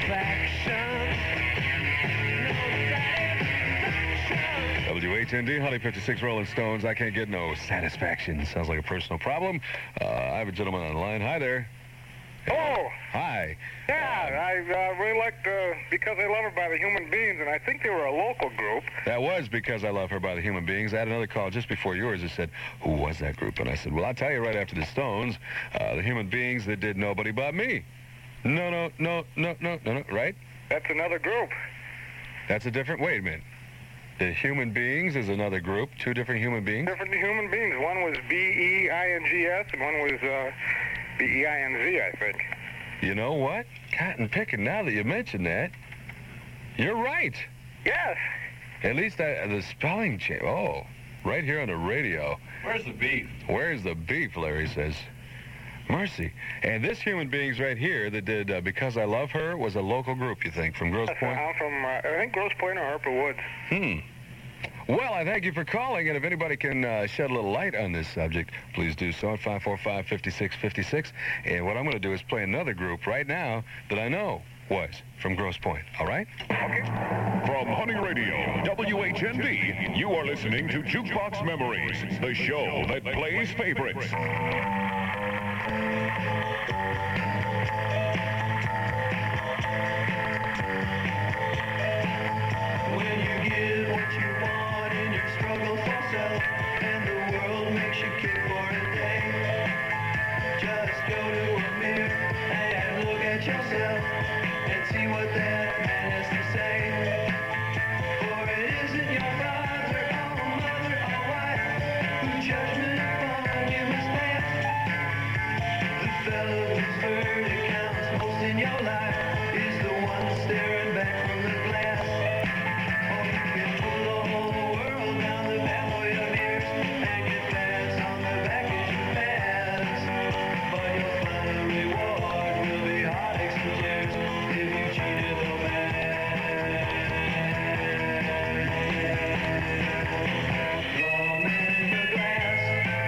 WHND, Honey 56 Rolling Stones. I can't get no satisfaction. Sounds like a personal problem. I have a gentleman on the line. Hi there. Oh. Hi. Yeah, I really liked Because I Love Her by the Human Beings, and I think they were a local group. That was Because I Love Her by the Human Beings. I had another call just before yours that said, who was that group? And I said, well, I'll tell you right after the Stones. The Human Beings that did Nobody But Me. No, right? That's another group. That's a different, wait a minute. The Human Beings is another group, two different human beings? Different human beings. One was B-E-I-N-G-S, and one was B-E-I-N-Z, I think. You know what? Cotton picking, now that you mention that, you're right. Yes. At least the spelling change. Oh, right here on the radio. Where's the beef? Where's the beef, Larry says. Mercy. And this Human Beings right here that did Because I Love Her was a local group, you think, from Grosse Pointe? I'm from, I think, Grosse Pointe or Harper Woods. Well, I thank you for calling, and if anybody can shed a little light on this subject, please do so at 545-5656. And what I'm going to do is play another group right now that I know was from Grosse Pointe. All right? Okay. From Honey Radio, WHND, you are listening to Jukebox Memories, the show that plays favorites. When you get what you want in your struggle for self, and the world makes you kick for a day, just go to a mirror and look at yourself and see what that man has to say. For it isn't your father or mother or wife whose judgment upon you must pass. The fellow whose verdict counts most in your life is the one staring back from the glass. Or you can pull the whole world down the pathway of years and get pats on the back as you pass. But your final reward will be heartaches and tears if you cheated the man. The man in the glass.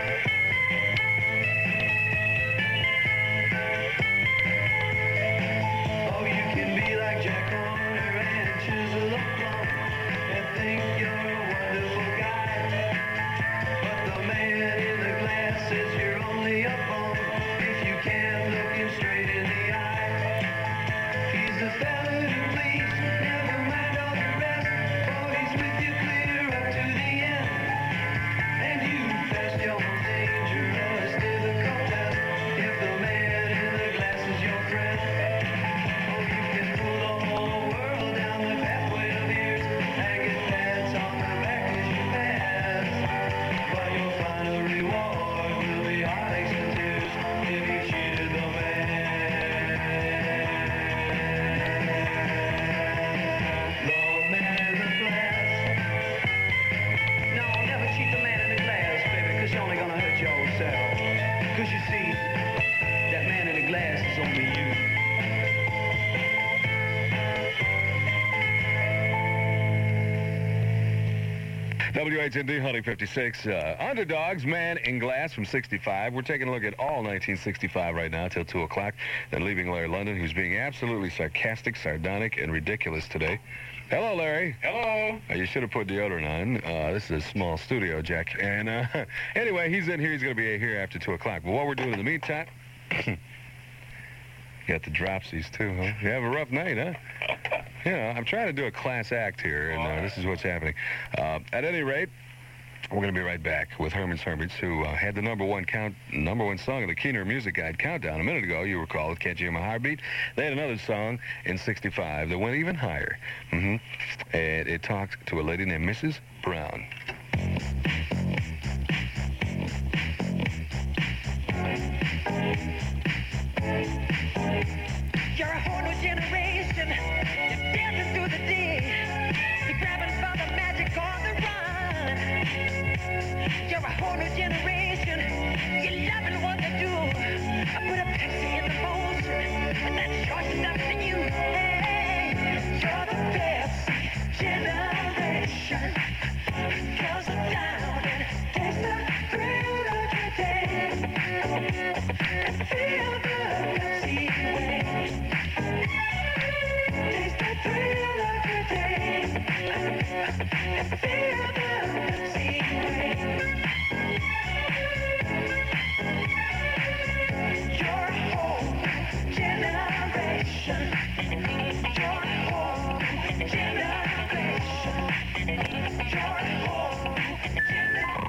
Oh, you can be like Jack Horner and chisel a plum and think you're a wonderful guy. But the man in the glass says you're only a bum if you can't look him straight in the eye. He's the fella who please, never mind all the rest. Oh, he's with you clear up to the end. And you passed your most dangerous difficult test if the man in the glass is your friend. Oh, you can pull the whole world down the pathway of years and get pats on the back as you pass. But your final reward will be heartaches and tears if you cheated the man. The man in the glass. No, never cheat the man in the glass, baby, because you're only gonna hurt yourself. Because you see, that man in the glass is only you. WHND, Honey 56. Underdogs, Man in Glass from 65. We're taking a look at all 1965 right now till 2 o'clock. Then leaving Larry London, who's being absolutely sarcastic, sardonic, and ridiculous today. Hello, Larry. Hello. You should have put deodorant on. This is a small studio, Jack. And anyway, he's in here. He's going to be here after 2 o'clock. But what we're doing in the meantime... You got the dropsies, too, huh? You have a rough night, huh? Yeah, I'm trying to do a class act here, and this is what's happening. At any rate, we're going to be right back with Herman's Hermits, who had the number one song of the Keener Music Guide Countdown a minute ago. You recall it, Can't You Hear My Heartbeat? They had another song in 65 that went even higher. And it talked to a lady named Mrs. Brown. You're a whole new generation. You're dancing through the day. You're grabbing for the magic on the run. You're a whole new generation. You're loving what they do. I put a Pepsi in the motion, and that's yours enough for you. Hey, you're the best generation. Girls are down and taste the thrill of your day. And feel the Pepsi way. day. Feel the sea rain. Your whole generation. Your whole generation. Your whole generation.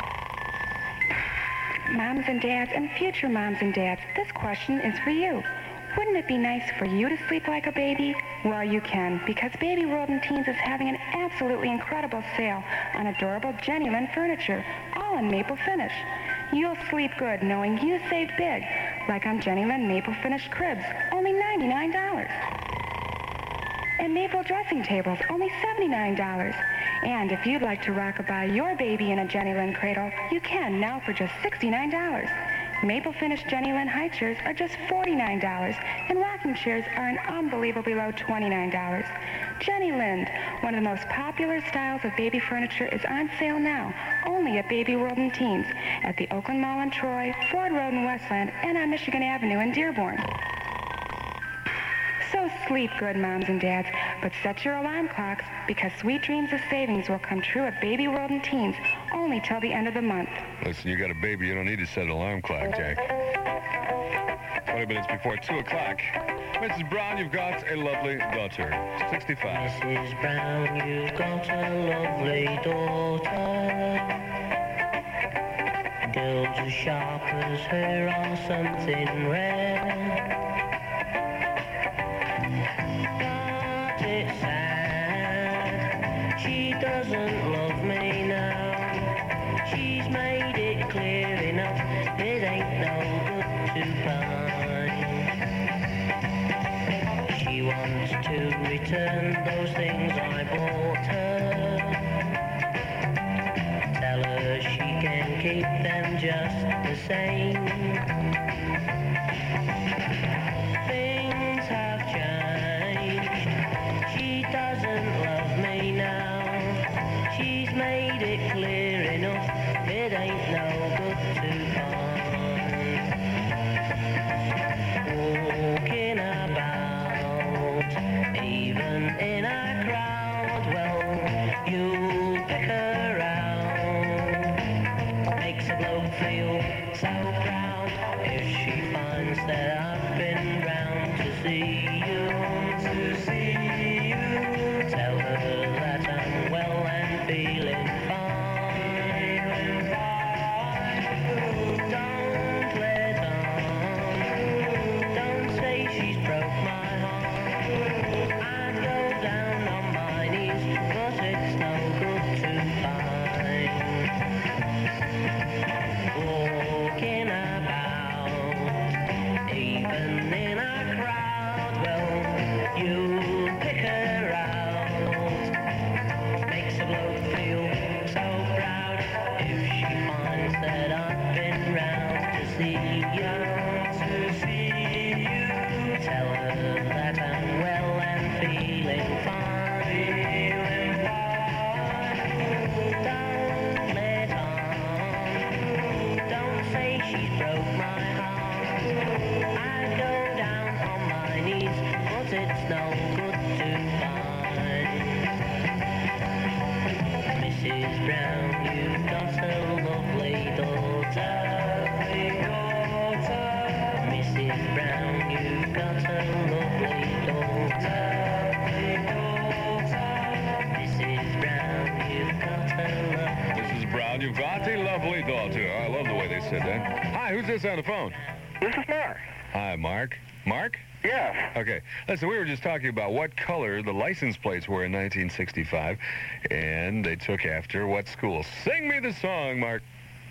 Moms and dads and future moms and dads, this question is for you. Wouldn't it be nice for you to sleep like a baby? Well, you can, because Baby World and Teens is having an absolutely incredible sale on adorable Genuine furniture, all in maple finish. You'll sleep good knowing you saved big, like on Genuine maple finish cribs, only $99. And maple dressing tables, only $79. And if you'd like to rockabye your baby in a Genuine cradle, you can now for just $69. Maple finish Genuine high chairs are just $49, and rocking chairs are an unbelievably low $29. Jenny Lind, one of the most popular styles of baby furniture, is on sale now, only at Baby World and Teens, at the Oakland Mall in Troy, Ford Road in Westland, and on Michigan Avenue in Dearborn. So sleep good, moms and dads, but set your alarm clocks, because sweet dreams of savings will come true at Baby World and Teens, only till the end of the month. Listen, you got a baby, you don't need to set an alarm clock, Jack. 20 minutes before 2 o'clock. Mrs. Brown, you've got a lovely daughter. 65. Mrs. Brown, you've got a lovely daughter. Girls as sharp as her on something rare. But it's sad, she doesn't love me now. She's made it clear enough, it ain't no good to buy. She wants to return those things I bought her. Tell her she can keep them just the same. Things have changed. She doesn't love me now. She's made it clear enough, it ain't no good to find. Walking about, even in a crowd, well, you'll pick her out. Makes a bloke feel so proud if she finds that I've been round to see you. Tell her that I'm well and feeling fine. Don't let on. Don't say she's broke my heart. I'd go down on my knees, but it's no good to find. Walking about, even in a crowd, well, you pick her out. Makes a bloke feel so proud if she finds that I've been round to see you. Tell her that I'm well and feeling fine. Don't let on. Don't say she's broke my heart. I'd go down on my knees, but it's no good to find. Mrs. Brown, you've got a lovely daughter. Mrs. Brown, you've got a lovely daughter. Mrs. Brown, you've got a lovely... Mrs. Brown, you've got a lovely daughter. I love the way they said that. Hi, who's this on the phone? This is Mark. Hi, Mark. Mark? Yes. Okay. Listen, we were just talking about what color the license plates were in 1965, and they took after what school? Sing me the song, Mark.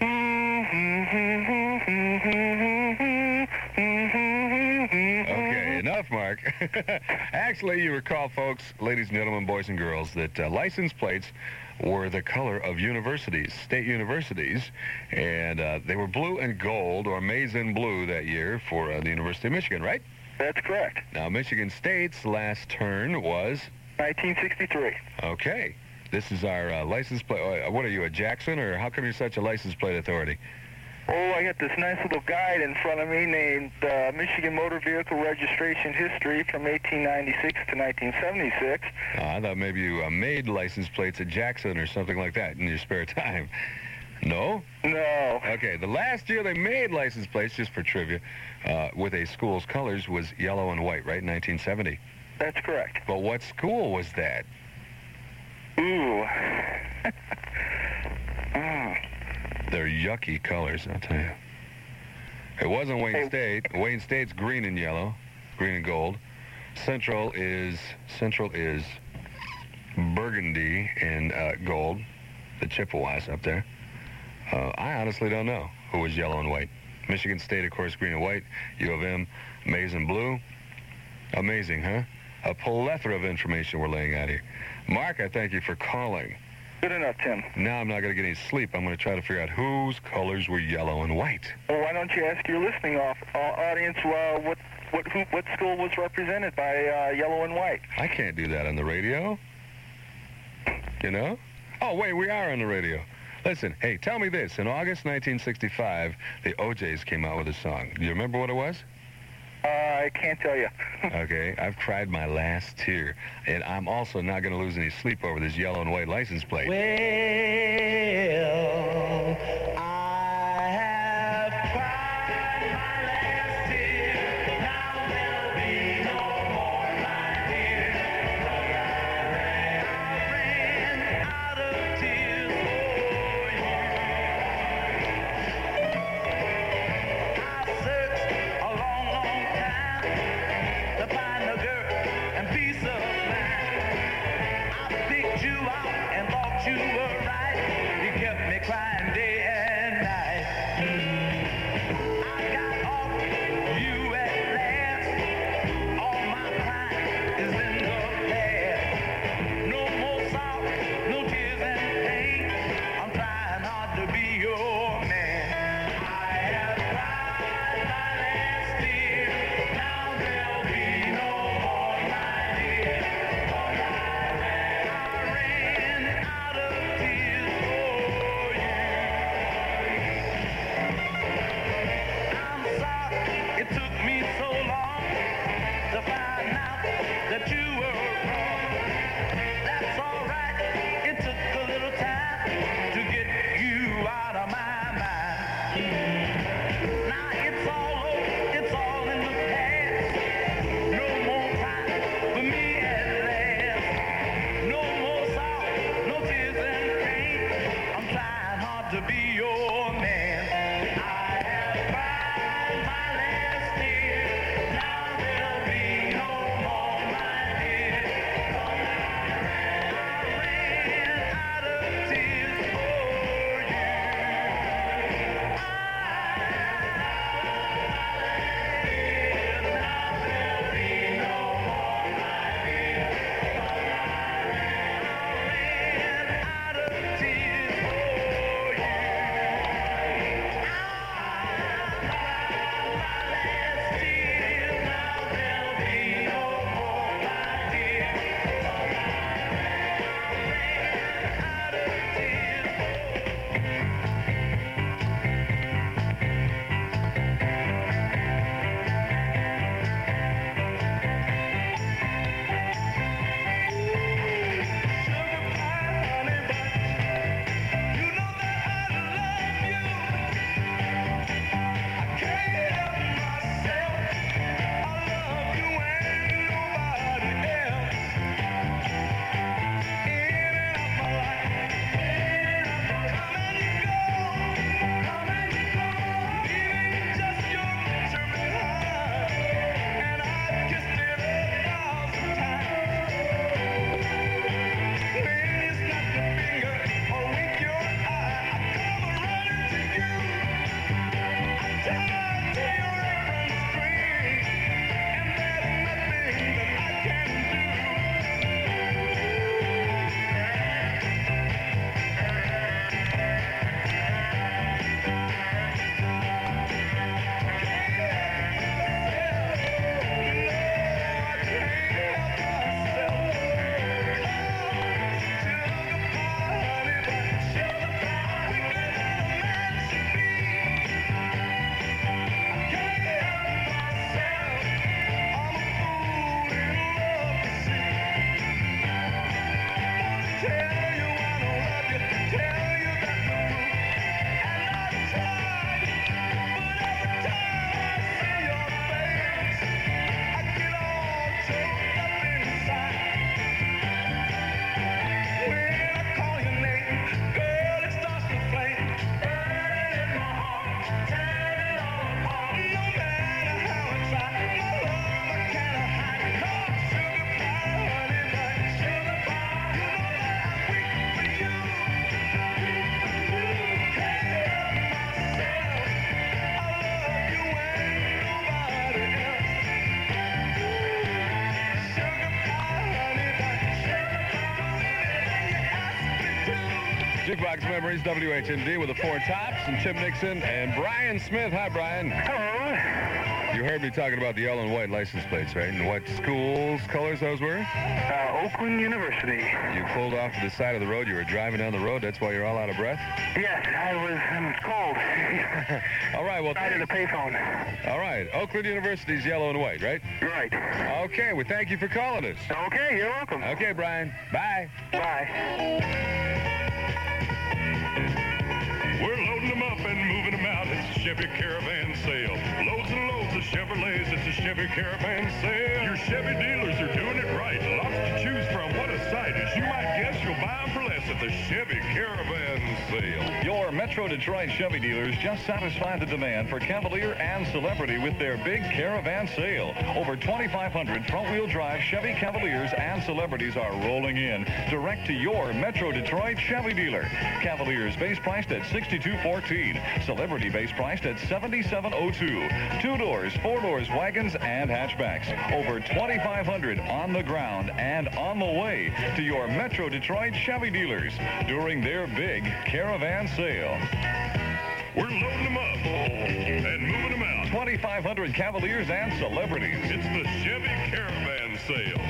Okay, enough, Mark. Actually, you recall, folks, ladies and gentlemen, boys and girls, that license plates were the color of universities, state universities, and they were blue and gold, or maize and blue that year for the University of Michigan, right? That's correct. Now, Michigan State's last turn was? 1963. Okay. This is our license plate. What are you, a Jackson, or how come you're such a license plate authority? Oh, I got this nice little guide in front of me named Michigan Motor Vehicle Registration History from 1896 to 1976. I thought maybe you made license plates at Jackson or something like that in your spare time. No? No. Okay, the last year they made license plates, just for trivia, with a school's colors was yellow and white, right, in 1970? That's correct. But what school was that? Ooh. They're yucky colors, I'll tell you. It wasn't Wayne State. Wayne State's green and yellow, green and gold. Central is burgundy and gold. The Chippewas up there. I honestly don't know who was yellow and white. Michigan State, of course, green and white. U of M, maize and blue. Amazing, huh? A plethora of information we're laying out here. Mark, I thank you for calling. Good enough, Tim. Now I'm not going to get any sleep. I'm going to try to figure out whose colors were yellow and white. Well, why don't you ask your listening audience what school was represented by yellow and white? I can't do that on the radio. You know? Oh, wait, we are on the radio. Listen, hey, tell me this. In August 1965, the OJs came out with a song. Do you remember what it was? I can't tell you. Okay, I've cried my last tear, and I'm also not going to lose any sleep over this yellow and white license plate. Well, I have cried my last tear. Now there'll be no more, my dear. I ran out of tears for you. I searched a long, long time to find a girl and peace of mind. I picked you out and thought you were right. You kept me crying day and night. I got off you at last. All my pride is in the past. No more sorrow, no tears and pain. I'm trying hard to be your man. I have cried my last tear. Now there'll be no more, my dear. I ran out of tears for you. Jukebox Memories, WHND, with the Four Tops and Tim Nixon and Brian Smith. Hi, Brian. Hello. You heard me talking about the yellow and white license plates, right? And what school's colors those were? Oakland University. You pulled off to the side of the road. You were driving down the road. That's why you're all out of breath? Yes, I was cold. All right, well, Side of the payphone. all right. Oakland University's yellow and white, right? Right. Okay, well, thank you for calling us. Okay, you're welcome. Okay, Brian. Bye. Bye. We're loading them up and moving them out. It's a Chevy Caravan sale. Loads and loads of Chevrolets. It's a Chevy Caravan sale. Your Chevy dealers are doing it right. Lots to choose from. What a sight. As you might guess, you'll buy them for less at the Chevy Caravan sale. Your Metro Detroit Chevy dealers just satisfied the demand for Cavalier and Celebrity with their big Caravan sale. Over 2,500 front-wheel drive Chevy Cavaliers and Celebrities are rolling in direct to your Metro Detroit Chevy dealer. Cavaliers base priced at $62.14. Celebrity base priced at $77.02. 2 doors, 4 doors, wagons, and hatchbacks. Over 2,500 on the ground and on the way to your Metro Detroit Chevy dealers during their big Caravan sale. We're loading them up and moving them out. 2,500 Cavaliers and Celebrities. It's the Chevy Caravan sale.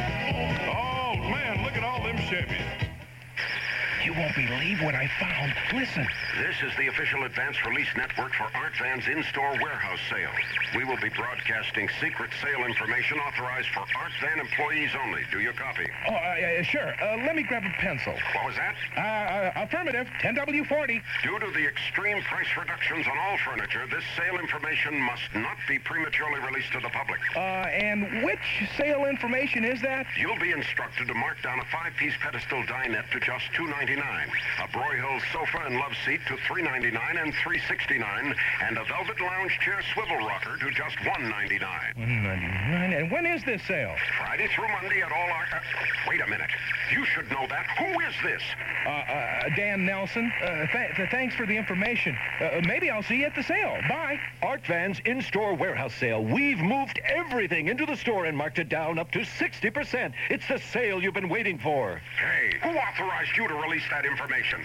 Oh, man, look at all them Chevys. You won't believe what I found. Listen. This is the official advance release network for Art Van's in-store warehouse sale. We will be broadcasting secret sale information authorized for Art Van employees only. Do you copy? Oh, sure. Let me grab a pencil. What was that? Affirmative. 10W40. Due to the extreme price reductions on all furniture, this sale information must not be prematurely released to the public. And which sale information is that? You'll be instructed to mark down a 5-piece pedestal dinette to just $2.99, a Broyhill sofa and love seat to $3.99 and $3.69, and a velvet lounge chair swivel rocker to just $1.99. $1.99. And when is this sale? Friday through Monday at all our... wait a minute. You should know that. Who is this? Dan Nelson. Thanks for the information. Maybe I'll see you at the sale. Bye. Art Van's in-store warehouse sale. We've moved everything into the store and marked it down up to 60%. It's the sale you've been waiting for. Hey, who authorized you to release that information?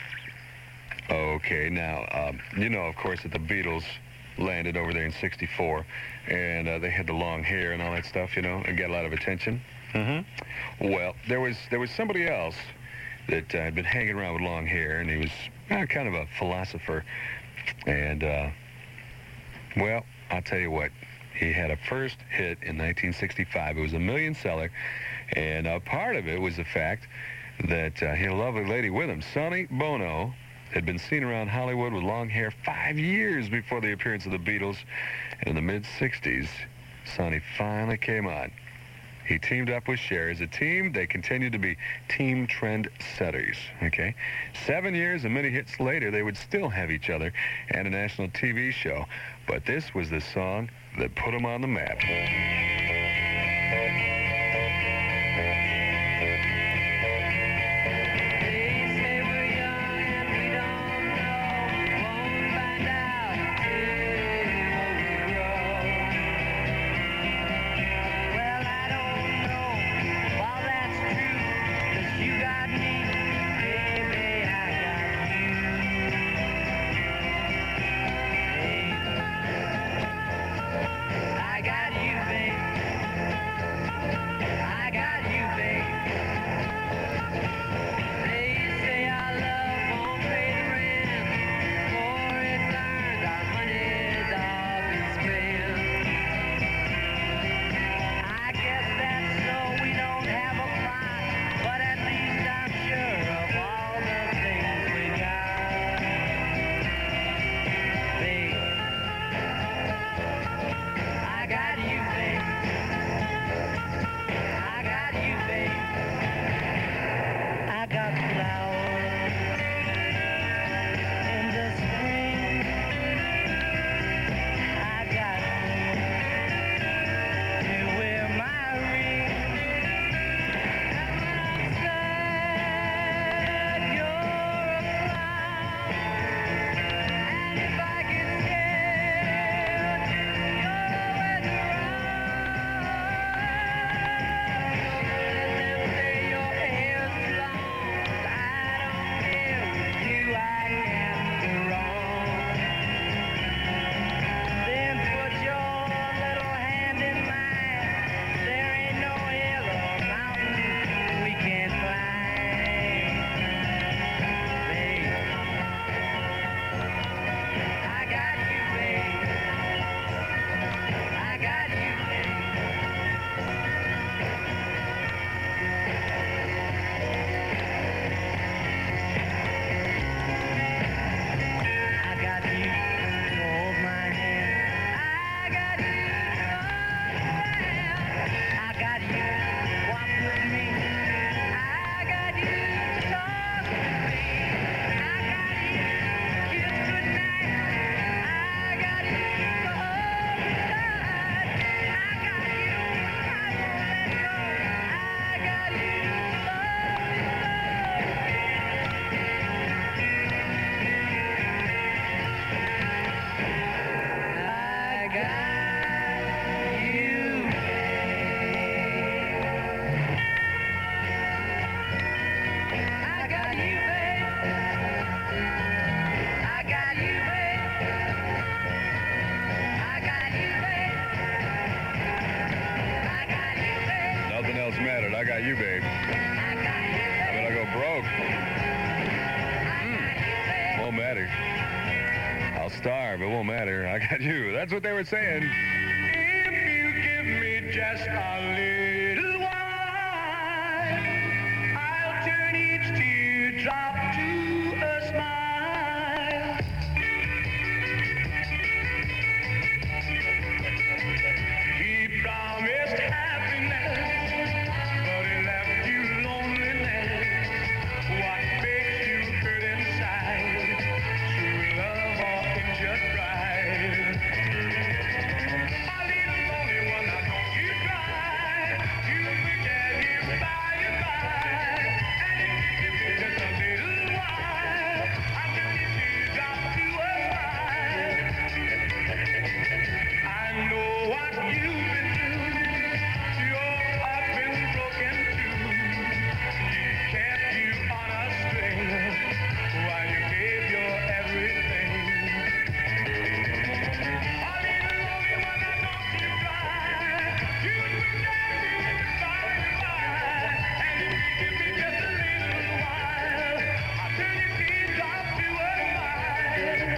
Okay, now, you know, of course, that the Beatles landed over there in '64, and they had the long hair and all that stuff, you know, and got a lot of attention. Mm-hmm. Well, there was somebody else that had been hanging around with long hair, and he was kind of a philosopher. And, well, I'll tell you what. He had a first hit in 1965. It was a million seller, and part of it was the fact that he had a lovely lady with him. Sonny Bono had been seen around Hollywood with long hair 5 years before the appearance of the Beatles. And in the mid-'60s, Sonny finally came on. He teamed up with Cher. As a team, they continued to be team trend setters, okay? 7 years and many hits later, they would still have each other and a national TV show. But this was the song that put them on the map. I bet I'll go broke. Won't matter. I'll starve. It won't matter. I got you. That's what they were saying. If you give me just a little while, I'll turn each teardrop to a smile. He promised happiness, but he left you loneliness. What makes you hurt inside? True love or injured pride? A little lonely one, now don't you cry. You forget him by and by. And if you give me just a little while, I'll turn your teardrop to a smile. I know what you've been through. Your heart's been broken too. He kept you on a string while you gave your everything. A little lonely one, now don't you cry. You forget him by and by. And if you give me just a little while, I'll turn your teardrop to a smile.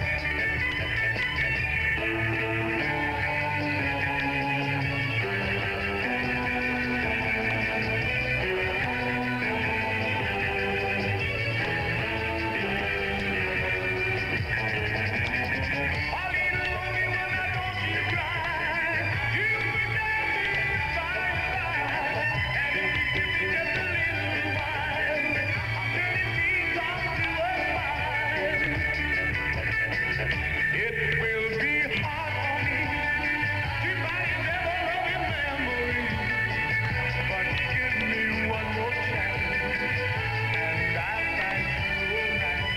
It will be hard for me to find never loving memories, but give me one more chance, and I'll find you alive.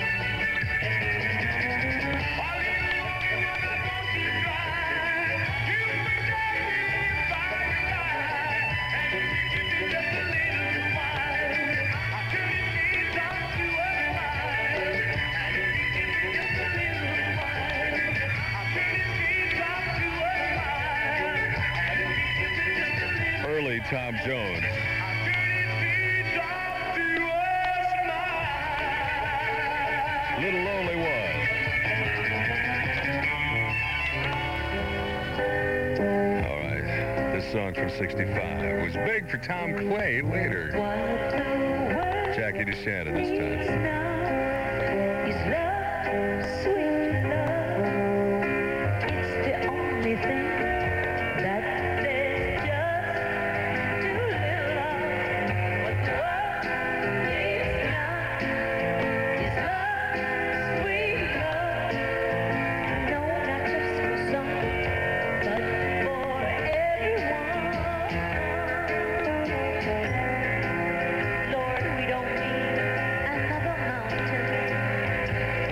A little lonely one, now don't you cry. You forget me by and by, and if you give me just a little while, I'll turn your teardrop to a smile. And if you give me just a little while, I'll turn your teardrop to a smile. And if you give me just a little, Early Tom Jones. I'll turn your teardrop to a smile. Little Lonely One. All right. This song from 65 was big for Tom Clay later. Jackie DeShannon this time. Is love, sweet love. It's the only thing that there's just too little of. What the world is not is love, sweet love. No, not just for some, but for everyone. Lord, we don't need another mountain.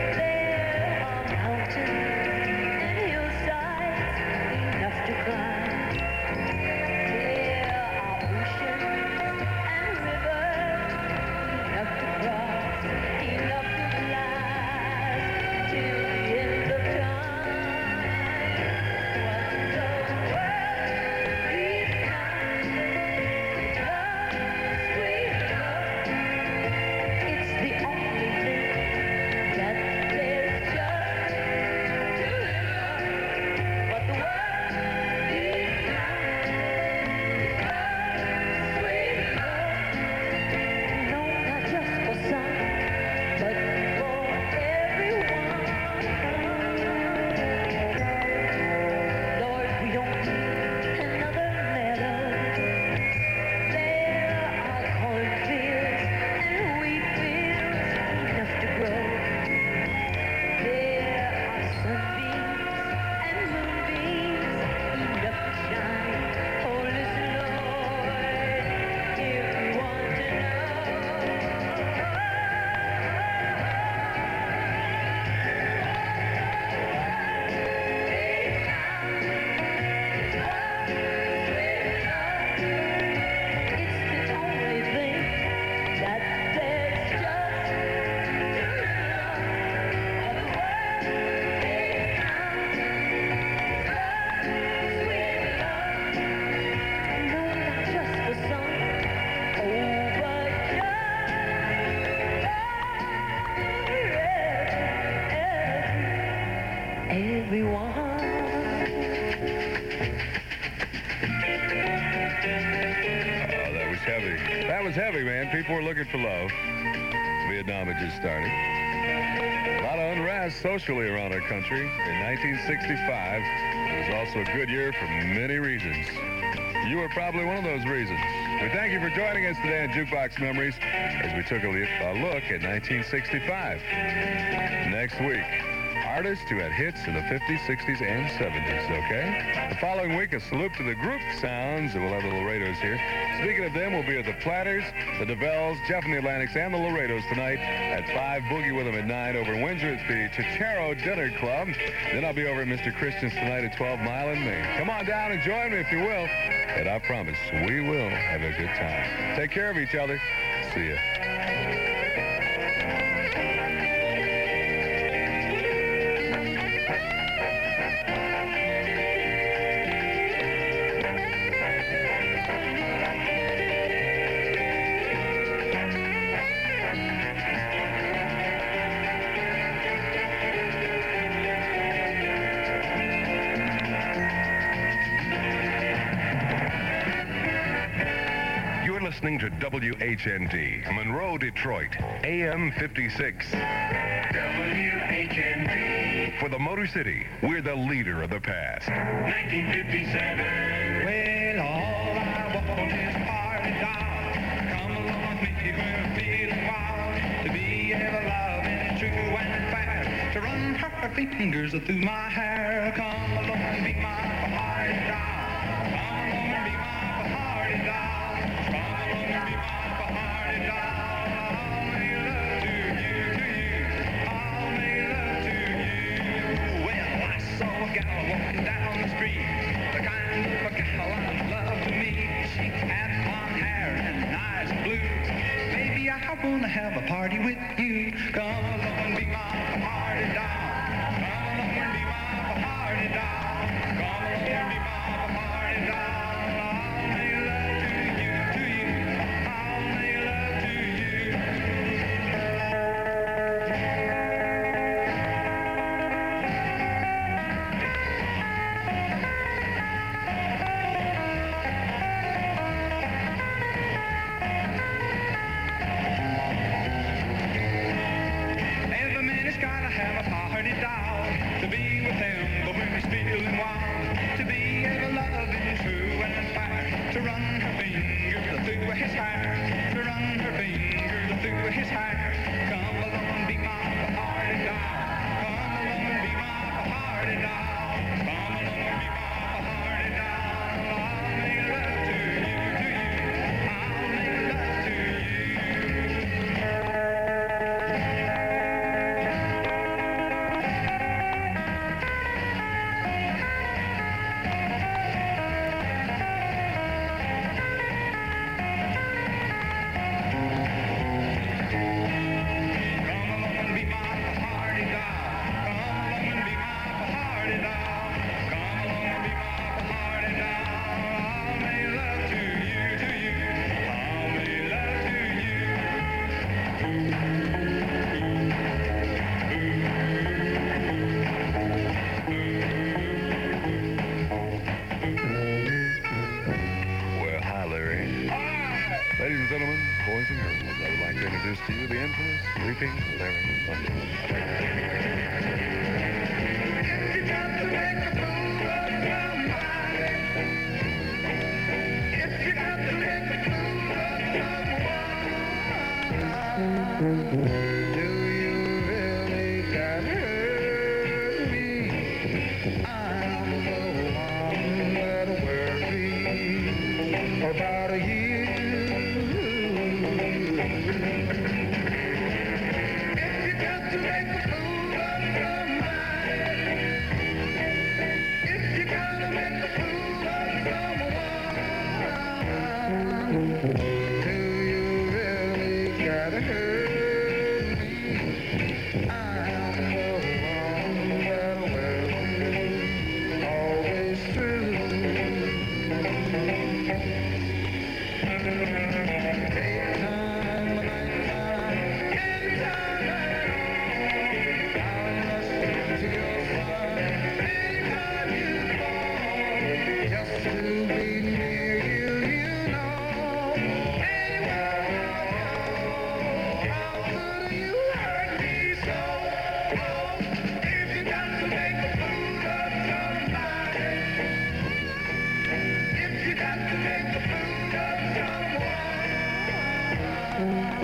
was heavy, man. People were looking for love. Vietnam had just started. A lot of unrest socially around our country. In 1965, it was also a good year for many reasons. You were probably one of those reasons. We thank you for joining us today on Jukebox Memories as we took a look at 1965. Next week, artists who had hits in the 50s, 60s, and 70s, okay? The following week, a salute to the group sounds. We'll have the Laredos here. Speaking of them, we'll be at the Platters, the DeVells, Jeff and the Atlantics, and the Laredos tonight at 5. Boogie with them at 9 over in Windsor at the Chichero Dinner Club. Then I'll be over at Mr. Christian's tonight at 12 Mile in Maine. Come on down and join me if you will. And I promise we will have a good time. Take care of each other. See ya. Listening to WHND, Monroe, Detroit, AM 56. WHND. For the Motor City, we're the leader of the past. 1957. Well, all I want is a party doll. Come along with me when I'm feeling wild. To be ever loving, true and fair. To run her fingers through my hair. Come along and be my party doll. Come along and be my party doll. Walking down the street, the kind of a gal I love to meet. She had blonde hair and nice blue. Baby, I wanna have a party with you. Come along and be my party doll. Come along and be my party doll. Come along and be my party doll. I'll make love to you, to you. I'll make love to To you, the infamous Leaping Larry Longo.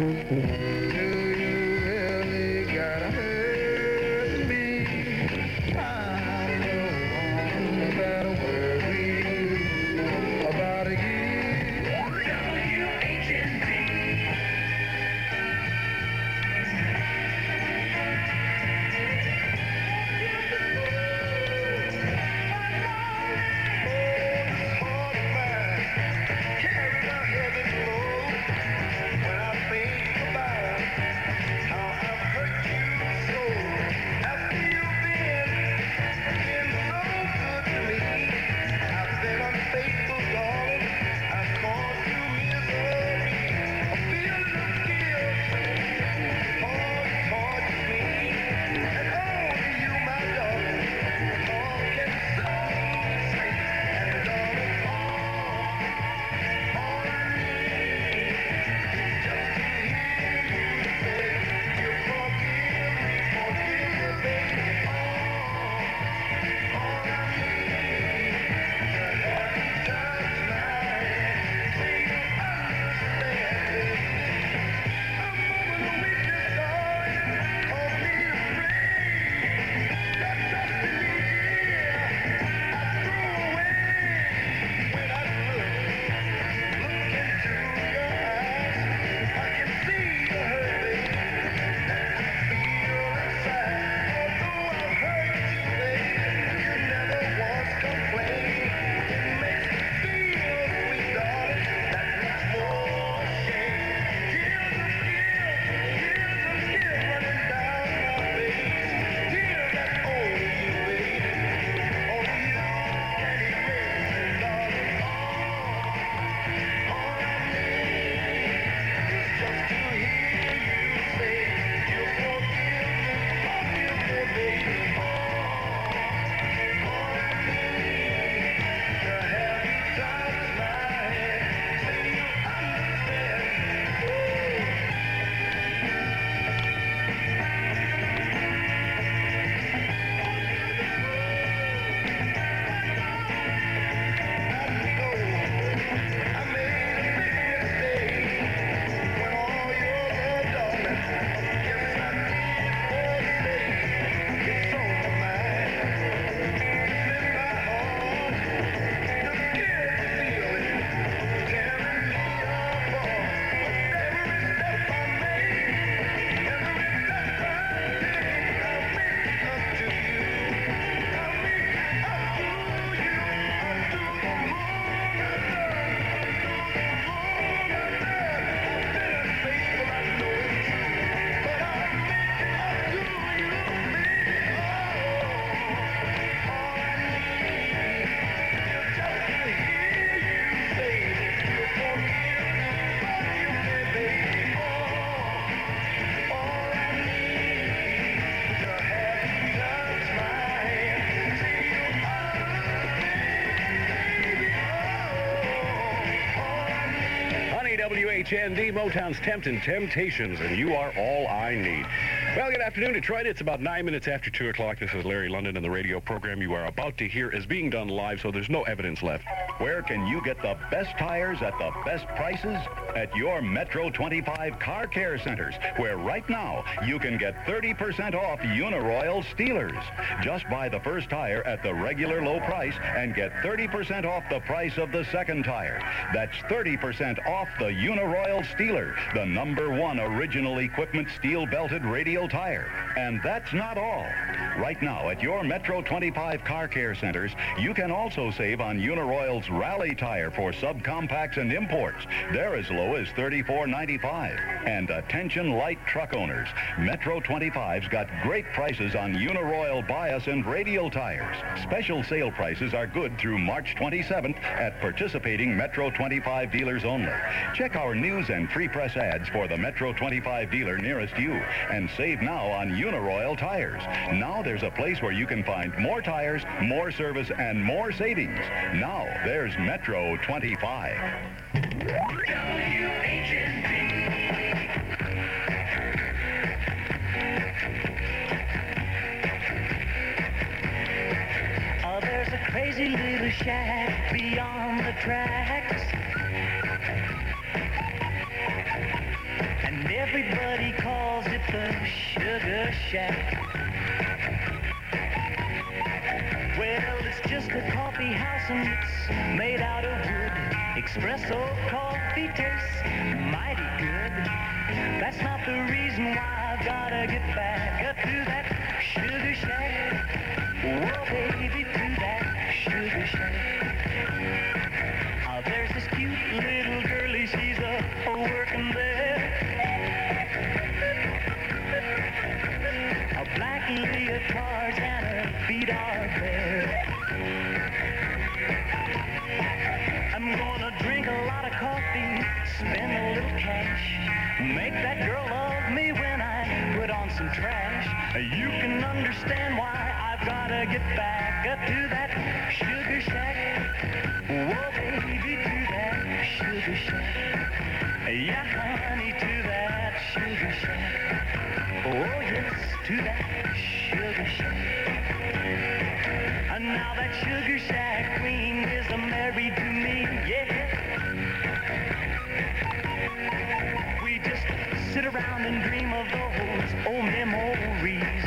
WHND, Motown's Temptin' Temptations, and you are all I need. Well, good afternoon, Detroit. It's about 9 minutes after 2 o'clock. This is Larry London, and the radio program you are about to hear is being done live, so there's no evidence left. Where can you get the best tires at the best prices? At your Metro 25 car care centers, where right now you can get 30% off Uniroyal Steelers. Just buy the first tire at the regular low price and get 30% off the price of the second tire. That's 30% off the Uniroyal Steeler, the #1 original equipment steel-belted radial tire. And that's not all. Right now at your Metro 25 car care centers, you can also save on Uniroyal's Rally tire for subcompacts and imports. They're as low as $34.95. And attention light truck owners, Metro 25's got great prices on Uniroyal bias and radial tires. Special sale prices are good through March 27th at participating Metro 25 dealers only. Check our news and free press ads for the Metro 25 dealer nearest you and save now on Uniroyal tires. Now there's a place where you can find more tires, more service, and more savings. Now there's Metro 25. Oh, there's a crazy little shack beyond the tracks, and Everybody calls it the Sugar Shack. Well, it's just a coffee house and it's made out of wood. Espresso coffee tastes mighty good. That's not the reason why I've gotta get back up to that Sugar Shack. Whoa, baby, to that Sugar Shack. There's this cute little girlie, she's working there. Black leotards and her feet are bare. I'm gonna drink a lot of coffee, spend a little cash, make that girl love me when I put on some trash. You can understand why I've gotta get back up to that Sugar Shack. Whoa, baby, to that Sugar Shack. Yeah, honey, to that Sugar Shack. Oh, yes, to that Sugar Shack. And now that Sugar Shack queen is married to me, yeah. We just sit around and dream of those old memories.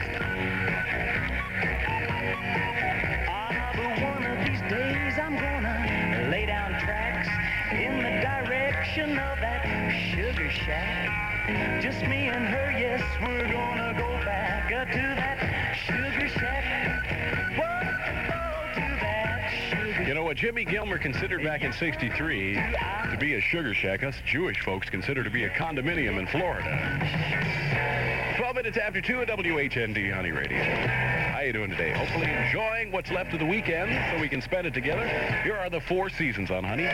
But one of these days I'm gonna lay down tracks in the direction of that Sugar Shack. Just me and her, yes, we're gonna go back to that Sugar Shack. Whoa, to that Sugar. You know what Jimmy Gilmer considered back in '63 to be a sugar shack, us Jewish folks consider to be a condominium in Florida. 12 minutes after 2 at WHND Honey Radio. How you doing today? Hopefully enjoying what's left of the weekend so we can spend it together. Here are the 4 seasons on Honey.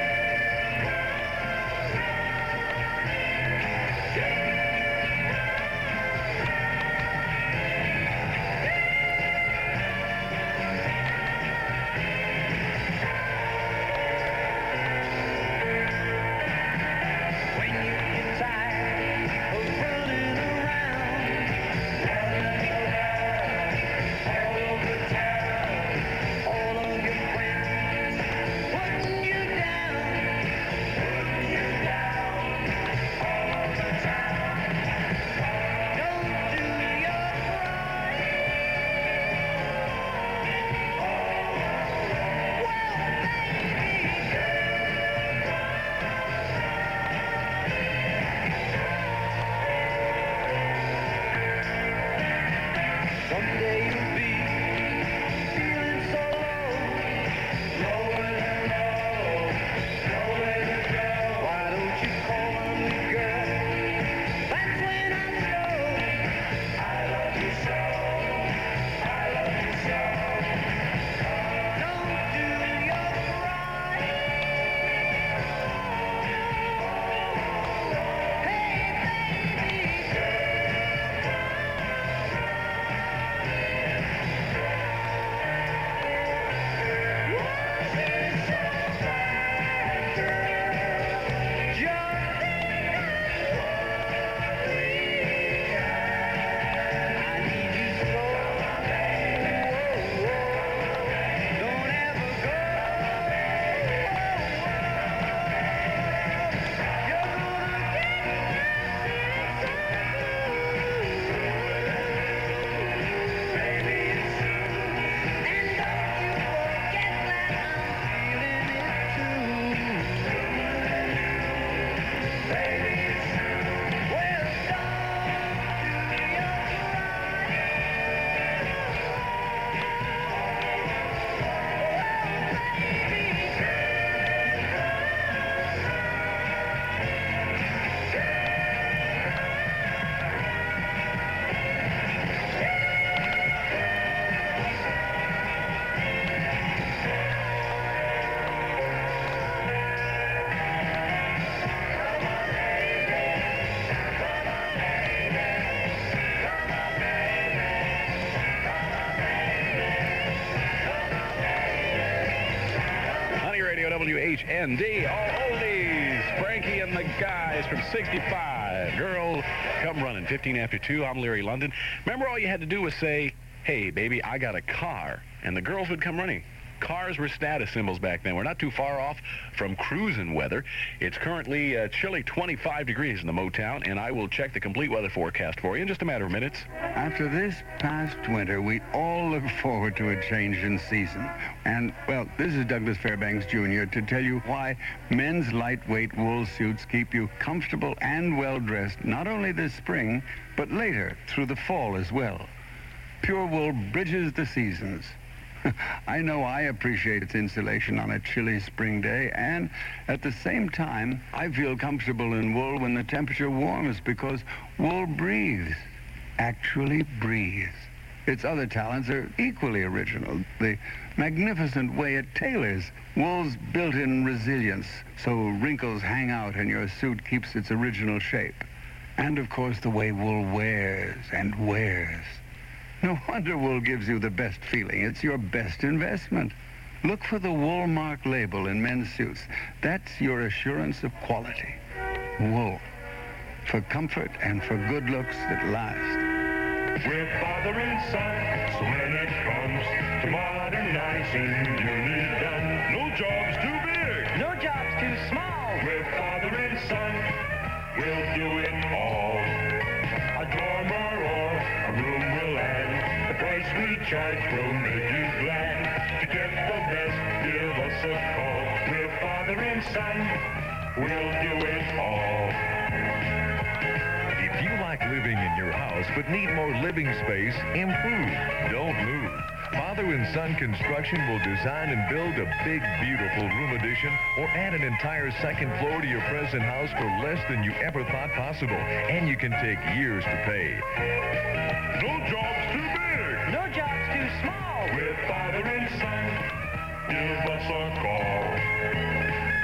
WHND, all oldies. Frankie and the guys from 65. Girl, come running. 15 after 2. I'm Larry London. Remember, all you had to do was say, hey, baby, I got a car. And the girls would come running. Cars were status symbols back then. We're not too far off from cruising weather. It's currently chilly 25 degrees in the Motown, and I will check the complete weather forecast for you in just a matter of minutes. After this past winter, we all look forward to a change in season. And, well, this is Douglas Fairbanks Jr. to tell you why men's lightweight wool suits keep you comfortable and well-dressed, not only this spring, but later through the fall as well. Pure wool bridges the seasons. I know I appreciate its insulation on a chilly spring day, and at the same time, I feel comfortable in wool when the temperature warms because wool breathes, actually breathes. Its other talents are equally original. The magnificent way it tailors wool's built-in resilience, so wrinkles hang out and your suit keeps its original shape. And of course, the way wool wears and wears. No wonder wool gives you the best feeling. It's your best investment. Look for the Woolmark label in men's suits. That's your assurance of quality. Wool. For comfort and for good looks that last. We're father and son, so when it comes to modernizing, you need done. No job's too big. No job's too small. We're father and son, we'll do it all. A dormer or a room will add. The price we charge will make you glad. To get the best, give us a call. We're father and son, we'll do it all. If you like living in your house but need more living space, improve. Don't move. Father and Son Construction will design and build a big, beautiful room addition or add an entire second floor to your present house for less than you ever thought possible. And you can take years to pay. No job's too big. No job's too small. With father and son, give us a call.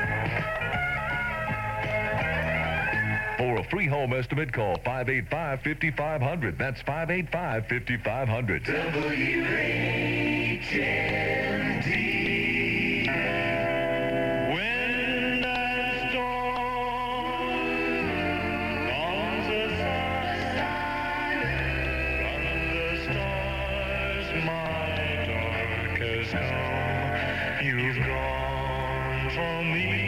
For a free home estimate, call 585-5500. That's 585-5500. When that storm comes aside, from the stars, my darkest home, you've gone from me.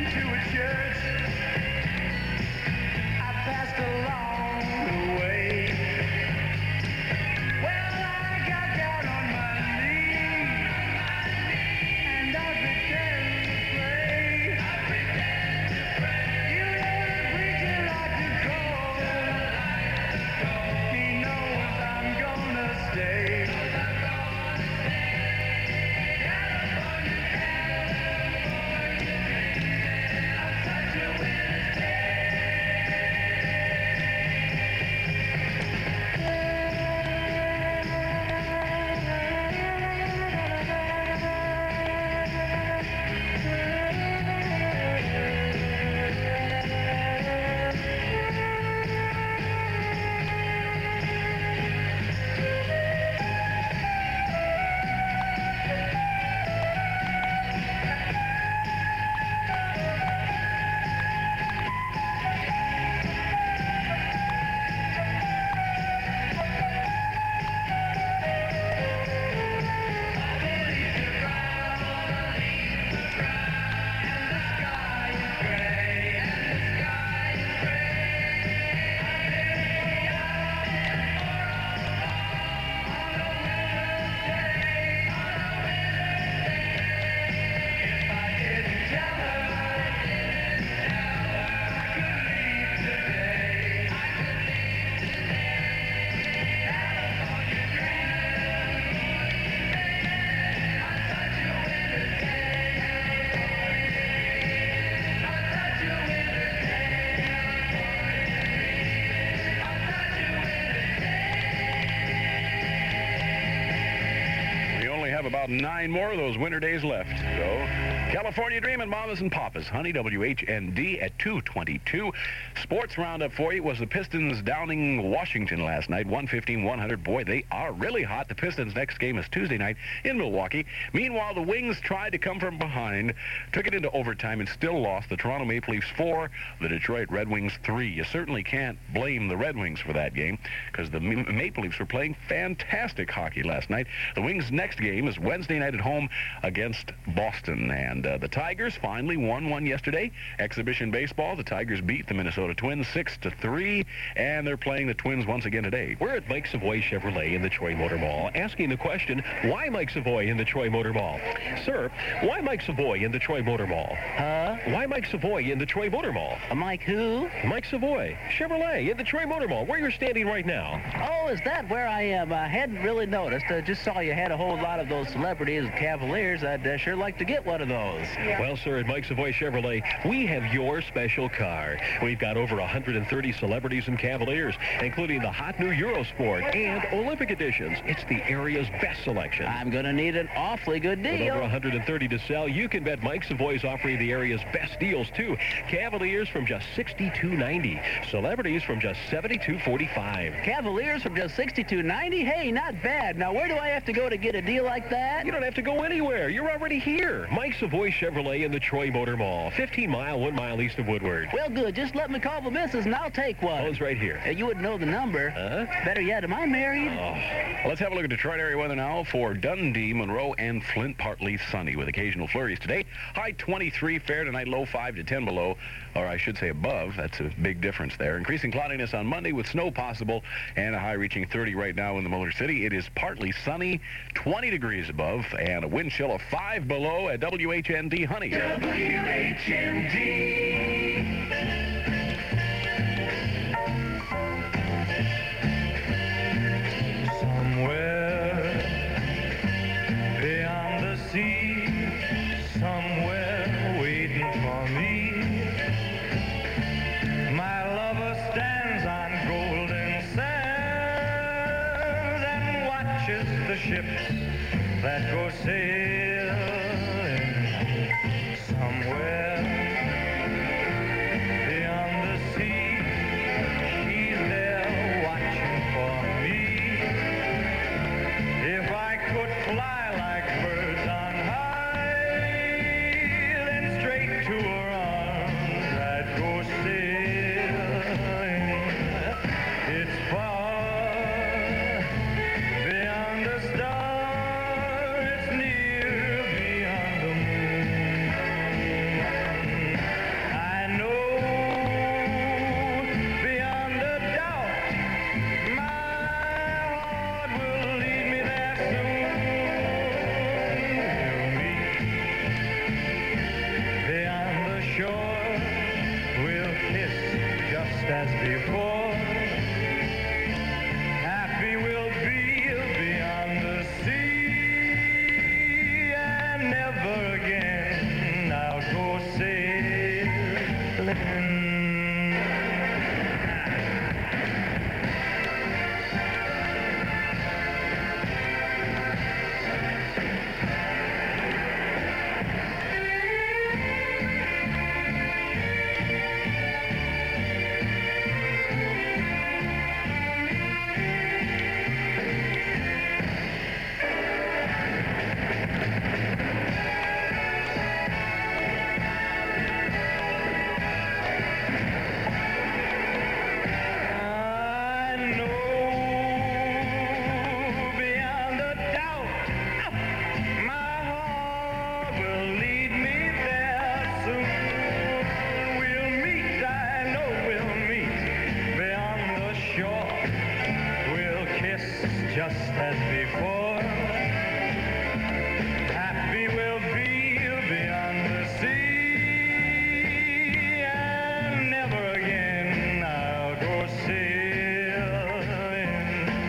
went to a church I passed along the way. Well, I got down on my knees and I began to pray. You know the preacher like to call. He knows I'm gonna stay. About 9 more of those winter days left. So, California Dreamin', Mamas and Papas. Honey, WHND at 2:22. Sports roundup for you was the Pistons downing Washington last night, 115-100. Boy, they are really hot. The Pistons' next game is Tuesday night in Milwaukee. Meanwhile, the Wings tried to come from behind, took it into overtime, and still lost. The Toronto Maple Leafs 4, the Detroit Red Wings 3. You certainly can't blame the Red Wings for that game because the Maple Leafs were playing fantastic hockey last night. The Wings' next game is Wednesday night at home against Boston. And the Tigers finally won one yesterday. Exhibition baseball. The Tigers beat the Minnesota Twins 6-3, and they're playing the Twins once again today. We're at Mike Savoy Chevrolet in the Troy Motor Mall, asking the question, why Mike Savoy in the Troy Motor Mall? Sir, why Mike Savoy in the Troy Motor Mall? Huh? Why Mike Savoy in the Troy Motor Mall? Mike who? Mike Savoy Chevrolet in the Troy Motor Mall, where you're standing right now. Oh, is that where I am? I hadn't really noticed. I just saw you had a whole lot of those celebrities and Cavaliers. I'd sure like to get one of those. Well, sir, at Mike Savoy Chevrolet, we have your special car. We've got over 130 celebrities and Cavaliers, including the hot new Eurosport and Olympic editions. It's the area's best selection. I'm going to need an awfully good deal. With over 130 to sell, you can bet Mike Savoy's offering the area's best deals, too. Cavaliers from just $62.90. Celebrities from just $72.45. Cavaliers from just $62.90? Hey, not bad. Now, where do I have to go to get a deal like that? You don't have to go anywhere. You're already here. Mike Savoy Chevrolet in the Troy Motor Mall. 15 mile, 1 mile east of Woodward. Well, good. Just let me call the missus and I'll take one. Phone's right here. You wouldn't know the number. Better yet, am I married? Well, let's have a look at Detroit area weather now for Dundee, Monroe, and Flint. Partly sunny with occasional flurries today. High 23, fair tonight, low 5 to 10 below, or I should say above. That's a big difference there. Increasing cloudiness on Monday with snow possible and a high reaching 30 right now in the Motor City. It is partly sunny, 20 degrees above, and a wind chill of 5 below at WHND Honey. WHND. Somewhere waiting for me, my lover stands on golden sands and watches the ships that go sailing. Somewhere beyond the sea, she's there watching for me. If I could fly like birds on high, to her arms I'd go sailing. It's far beyond the star, it's near Just as before, happy we'll be beyond the sea, and never again I'll go sailing.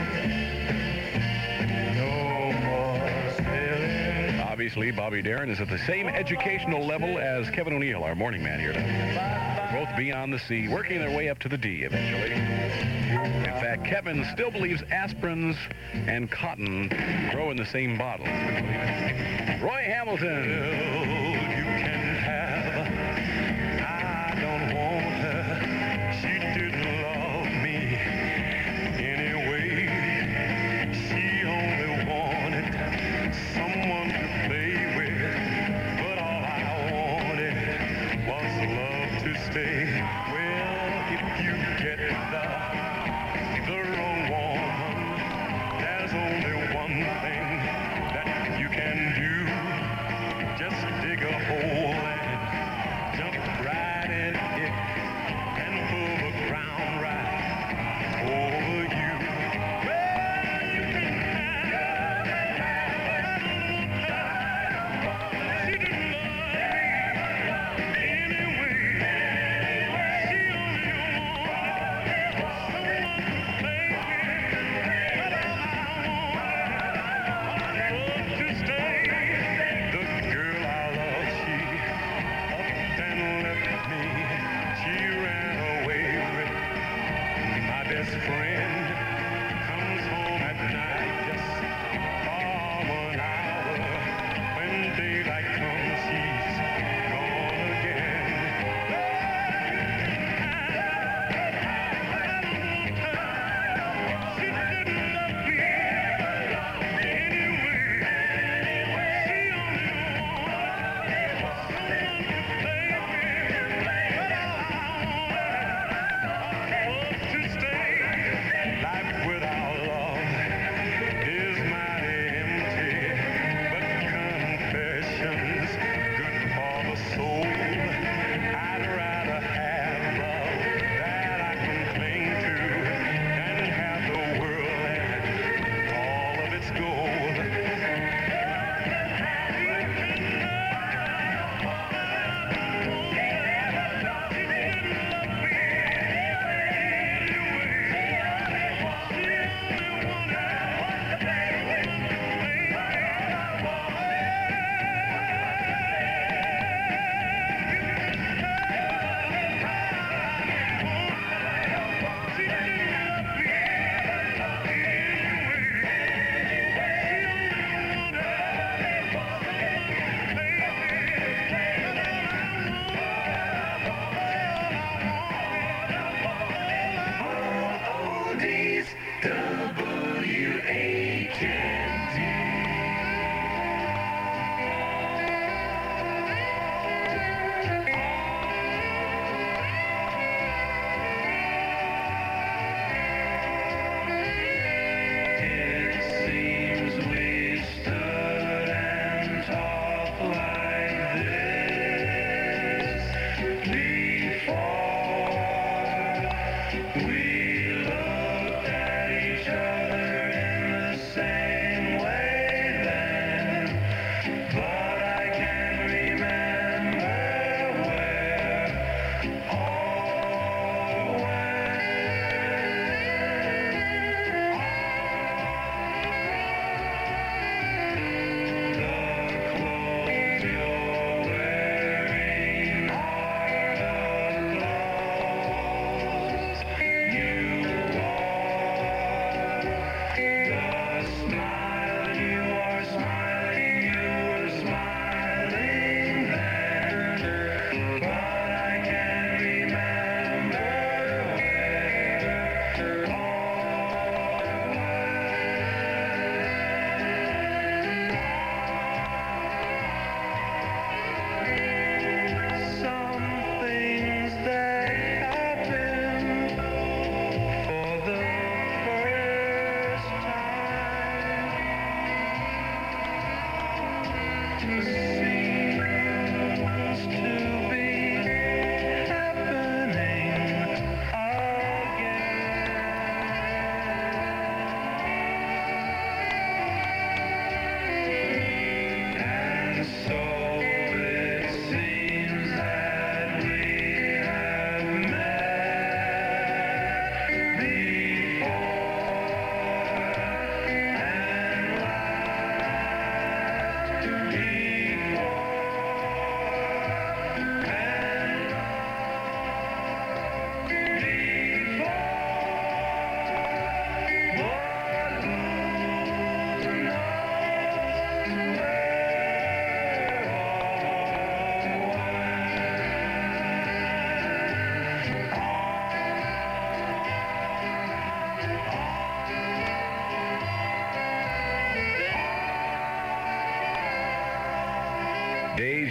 No more sailing. Obviously, Bobby Darin is at the same educational level as Kevin O'Neill, our morning man here tonight. Both beyond the sea, working their way up to the D eventually. In fact, Kevin still believes aspirins and cotton grow in the same bottle. Roy Hamilton. You can have. I don't want her. She didn't love me anyway. She only wanted someone to play with. But all I wanted was love to stay. Well, if you get the wrong woman, there's only one thing that you can do. Just dig a hole and jump right in it and pull the ground right over you. Well, you can have she didn't love me anyway. She only wanted someone to play with. But all I wanted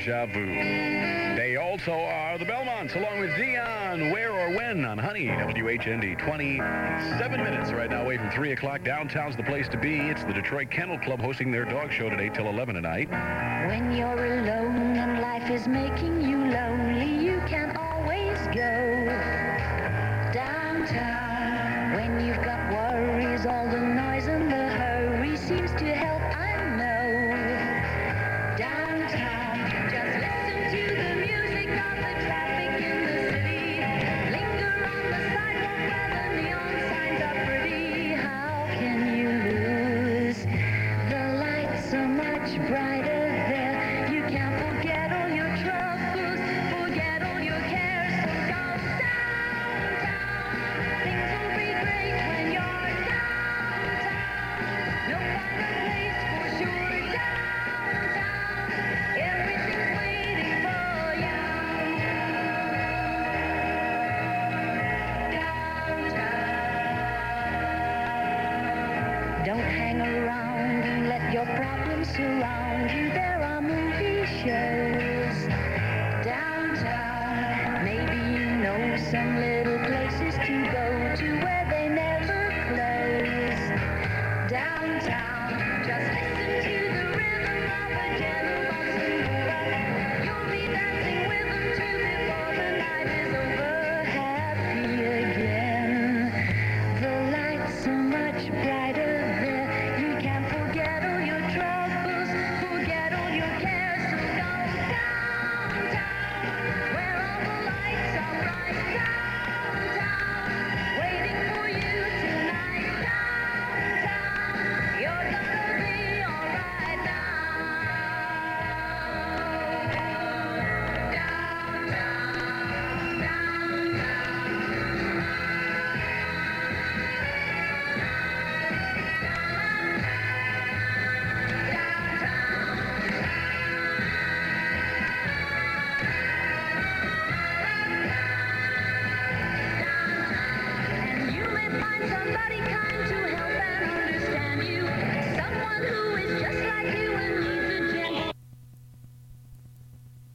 Deja Vu. They also are the Belmonts, along with Dion, Where or When on Honey, WHND. 27 minutes right now away from 3 o'clock. Downtown's the place to be. It's the Detroit Kennel Club hosting their dog show today till 11 tonight. When you're alone and life is making you lonely, you can always go downtown. When you've got worries, all the noise and the hurry seems to help, I know. Downtown, just listen to the music of the traffic in the city. Linger on the sidewalk where the neon signs are pretty. How can you lose? The lights are much brighter there. You can't forget all your troubles, forget all your cares. So go downtown. Things will be great when you're downtown. You'll find a place for sure downtown. Everything's waiting for you. Downtown. Don't hang around and let your problems surround you. There are movie shows downtown. Maybe you know some little